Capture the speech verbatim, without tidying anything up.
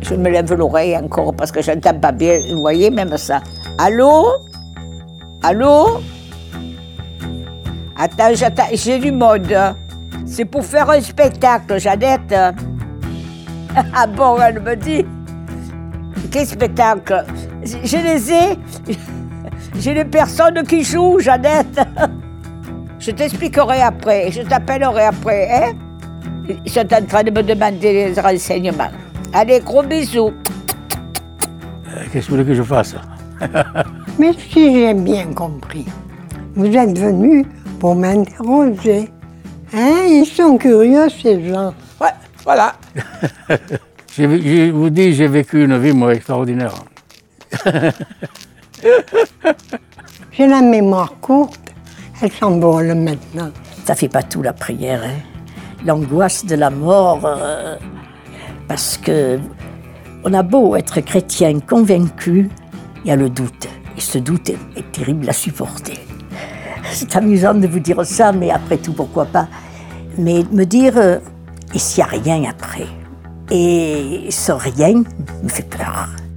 Je me lève l'oreille encore parce que j'entends pas bien. Vous voyez, même ça. Allô? Allô? Attends, j'attends. J'ai du monde. C'est pour faire un spectacle, Jeannette. Ah bon, elle me dit. Quel spectacle? Je les ai. J'ai les personnes qui jouent, Jeannette. Je t'expliquerai après. Je t'appellerai après, hein? Ils sont en train de me demander des renseignements. Allez, gros bisous. Euh, Qu'est-ce que vous voulez que je fasse? Mais si j'ai bien compris, vous êtes venu pour m'interroger. Hein? Ils sont curieux, ces gens. Ouais, voilà. Je vous dis, j'ai vécu une vie, moi, extraordinaire. J'ai la mémoire courte, elle s'envole maintenant. Ça fait pas tout la prière, hein. L'angoisse de la mort, euh, parce que on a beau être chrétien convaincu, il y a le doute. Et ce doute est, est terrible à supporter. C'est amusant de vous dire ça, mais après tout, pourquoi pas. Mais me dire, euh, et s'il n'y a rien après? Et ce rien me fait peur.